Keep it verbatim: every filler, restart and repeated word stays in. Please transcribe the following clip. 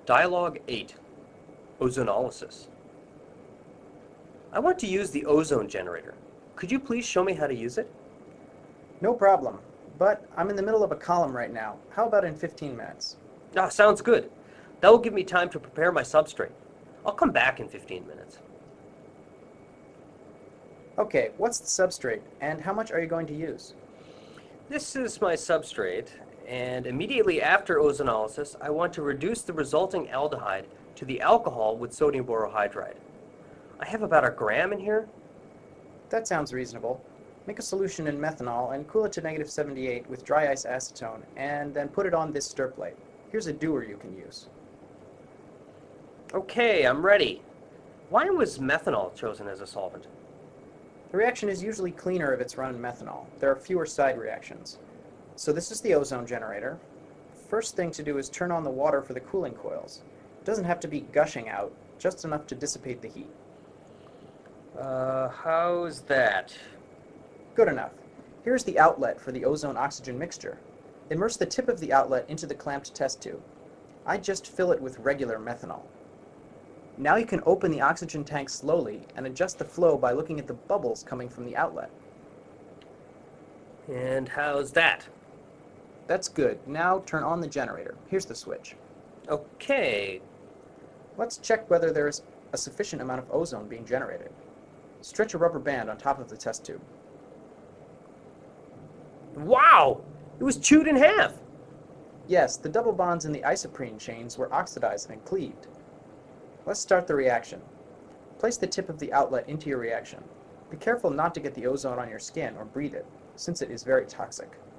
Dialogue eight, Ozonolysis. I want to use the ozone generator. Could you please show me how to use it? No problem, but I'm in the middle of a column right now. How about in fifteen minutes? Ah, sounds good. That will give me time to prepare my substrate. I'll come back in fifteen minutes. Okay, what's the substrate, and how much are you going to use? This is my substrate, and immediately after ozonolysis, I want to reduce the resulting aldehyde to the alcohol with sodium borohydride. I have about a gram in here. That sounds reasonable. Make a solution in methanol and cool it to negative seventy-eight with dry ice acetone, and then put it on this stir plate. Here's a dewar you can use. Okay, I'm ready. Why was methanol chosen as a solvent? The reaction is usually cleaner if it's run in methanol. There are fewer side reactions. So this is the ozone generator. First thing to do is turn on the water for the cooling coils. It doesn't have to be gushing out, just enough to dissipate the heat. Uh, how's that? Good enough. Here's the outlet for the ozone-oxygen mixture. Immerse the tip of the outlet into the clamped test tube. I just fill it with regular methanol. Now you can open the oxygen tank slowly and adjust the flow by looking at the bubbles coming from the outlet. And how's that? That's good. Now turn on the generator. Here's the switch. Okay. Let's check whether there is a sufficient amount of ozone being generated. Stretch a rubber band on top of the test tube. Wow! It was chewed in half! Yes, the double bonds in the isoprene chains were oxidized and cleaved. Let's start the reaction. Place the tip of the outlet into your reaction. Be careful not to get the ozone on your skin or breathe it, since it is very toxic.